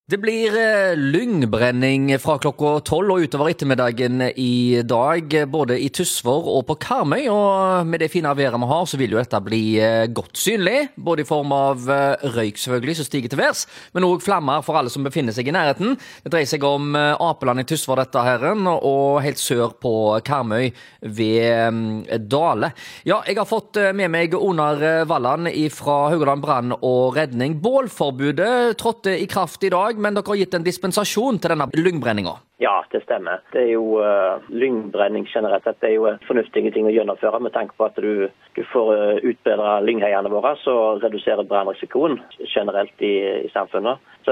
Det blir lyngbrenning fra klokka 12 og utover ettermiddagen i dag, både i Tysvær og på Karmøy. Og med det fine været vi har, så vil jo dette bli godt synlig, både i form av røyk selvfølgelig, som stiger til værs, men også flammer for alle som befinner seg i nærheten. Det dreier seg om Apeland i Tysvær, dette herren, og helt sør på Karmøy ved Dale. Ja, jeg har fått med meg Onar Valland fra Haugaland Brann og Redning. Bålforbudet trådte i kraft i dag, men dere har gitt en dispensasjon til denne lyngbrenninga. Ja, det stemmer. Det er jo lyngbrenning generelt sett. Det er jo fornuftige ting å gjennomføre med tanke på at du får utbedre lyngheiene våre, så reduserer brannrisikoen generelt i samfunnet. Så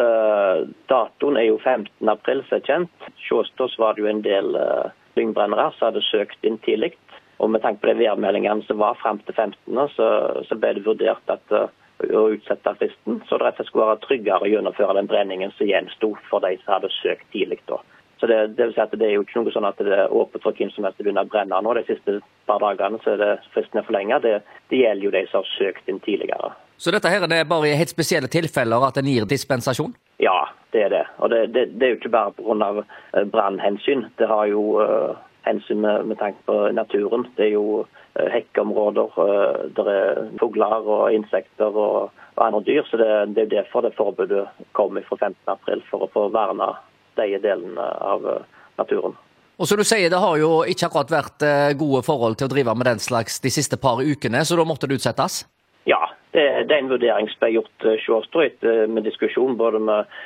datoen er jo 15. april, så er kjent. Sjåstås var det jo en del lyngbrennere som hadde søkt inn tidlig. Og med tanke på de værmeldingene som var frem til 15. Så ble det vurdert at å utsette fristen, så det rett og slett skulle være tryggere å gjennomføre den brenningen som gjenstod for de som hadde søkt tidlig da. Så det vil si at det er jo ikke noe sånn at det er åpent for hvem som helst å begynne å brenne nå. De siste par dagene så er det fristen forlenget. Det gjelder jo de som har søkt inn tidligere. Så dette her er det bare i helt spesielle tilfeller at den gir dispensasjon? Ja, det er det. Og det er jo ikke bare på grunn av brannhensyn. Det har jo hensyn med tanke på naturen. Det er jo hekkeområder, der er fugler og insekter og andre dyr. Så det er derfor det forbudet kom fra 15. april, for å få verne de delene av naturen. Og så du sier, det har jo ikke akkurat vært gode forhold til å drive med den slags de siste par ukene, så da måtte det utsettes? Ja, det er en vurdering som ble gjort sjåstøyt med diskusjon både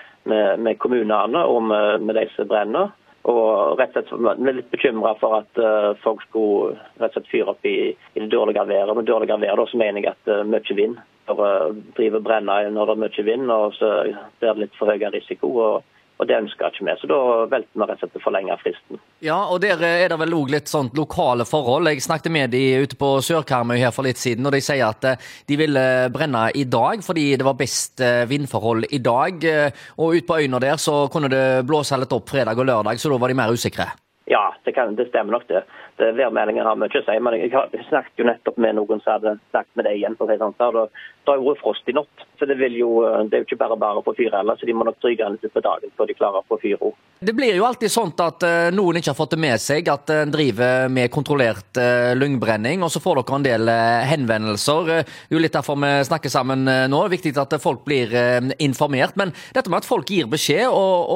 med kommunene og med de som brenner. Og rett og slett vi er litt bekymret for at folk skulle rett og slett fyre opp i det dårlige været. Med dårlige været så mener jeg at mye vind for å drive og brenne når det er mye vind, og så blir det litt for høy risiko, og det ønsker jeg ikke med. Så da velter vi rett og slett å forlenge fristen. Ja, og der er det vel også litt sånt lokale forhold. Jeg snakket med de ute på Sør-Karmøy her for litt siden, og de sier at de ville brenne i dag fordi det var best vindforhold i dag. Og ut på øyene der så kunne det blåse litt opp fredag og lørdag, så da var de mer usikre. Ja, det stemmer nok det. Værmeldingen har mye å si, men jeg snakket jo nettopp med noen som hadde snakket med det igjen på sånt der. Det har jo vært frost i natt, så det er jo ikke bare på fyr heller, så de må nok dryge litt på dagen før de klarer på fyr. Det blir jo alltid sånn at noen ikke har fått det med seg at en driver med kontrollert lyngbrenning, og så får dere en del henvendelser. Det er jo litt derfor vi snakker sammen nå. Det er viktig at folk blir informert, men dette med at folk gir beskjed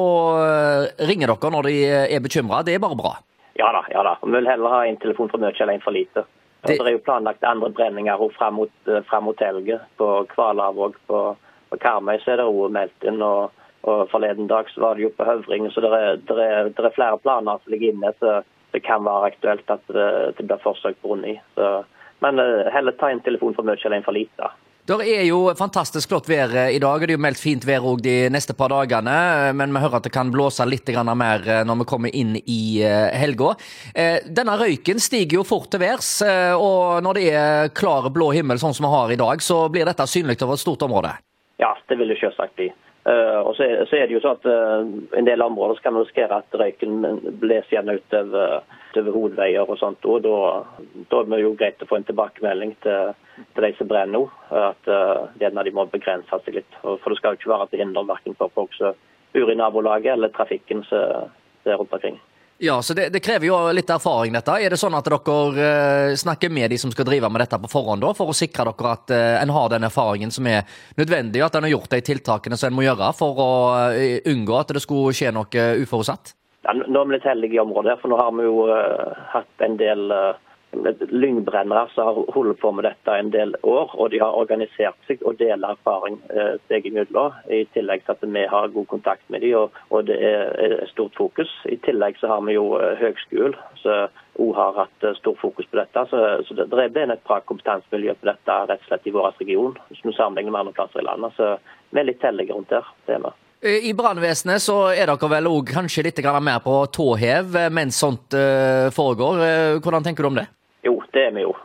og ringer dere når de er bekymret, det er bare bra. Ja da. Vi vil heller ha en telefon for mye eller en for lite. Det er jo planlagt andre brenninger frem mot helget på Kvalavåg, på Karmøy, så er det jo meldt inn, og forleden dag så var det jo på Høvring, så det er flere planer som ligger inne, så det kan være aktuelt at det blir forsøkt brunnet i. Men heller ta en telefon for mye eller en for lite. Det er jo fantastisk flott vær i dag, og det er jo meldt fint vær også de neste par dagene, men vi hører at det kan blåse litt mer når vi kommer inn i helga. Denne røyken stiger jo fort til værs, og når det er klar blå himmel sånn som vi har i dag, så blir dette synlig over et stort område. Ja, det vil det selvsagt bli. Og så er det jo sånn at en del områder skal man risikere at røyken blåser igjen utover hovedveier og sånt, og da er det jo greit å få en tilbakemelding til de som brenner nå, at de må begrense seg litt, for det skal jo ikke være til hinder hverken for folk som bor i nabolaget eller trafikken som er rundt omkring. Ja, så det krever jo litt erfaring dette. Er det sånn at dere snakker med de som skal drive med dette på forhånd da, for å sikre dere at en har den erfaringen som er nødvendig, at en har gjort de tiltakene som en må gjøre for å unngå at det skulle skje noe uforutsett? Ja, nå er vi litt heldige i området, for nå har vi jo hatt en del lyngbrennere som har holdt på med dette en del år, og de har organisert seg og deler erfaring seg imellom, i tillegg til at vi har god kontakt med dem, og det er stort fokus. I tillegg så har vi jo høgskolen, som også har hatt stort fokus på dette, så det er blitt et bra kompetansemiljø på dette rett og slett i vår region, som vi sammenligner med andre plasser i landet, så vi er litt heldige rundt der, det er vi. I brannvesenet så er dere vel også kanskje litt mer på tåhev mens sånt foregår. Hvordan tenker du om det? Jo, det er vi jo.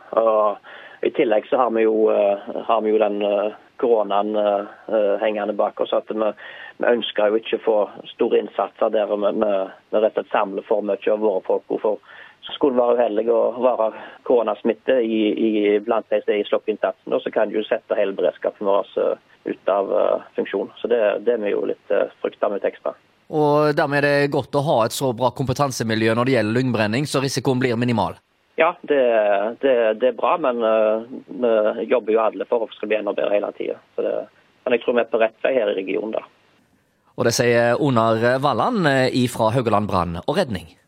Og i tillegg så har vi jo den koronaen hengende bak oss, at vi ønsker jo ikke å få store innsatser der vi rett og slett samler for mye av våre folk. For så skulle det være uheldig å være koronasmitte blant de som er i sloppinnsatsen, og så kan det jo sette hele beredskapen vår ut av funksjon. Så det er vi jo litt frykta med ekstra. Og dermed er det godt å ha et så bra kompetansemiljø når det gjelder lyngbrenning, så risikoen blir minimal. Ja, det er bra, men vi jobber jo alle for å skal bli enda bedre hele tiden. Men jeg tror vi er på rett vei her i regionen da. Og det sier Onar Valland fra Haugaland Brann og Redning.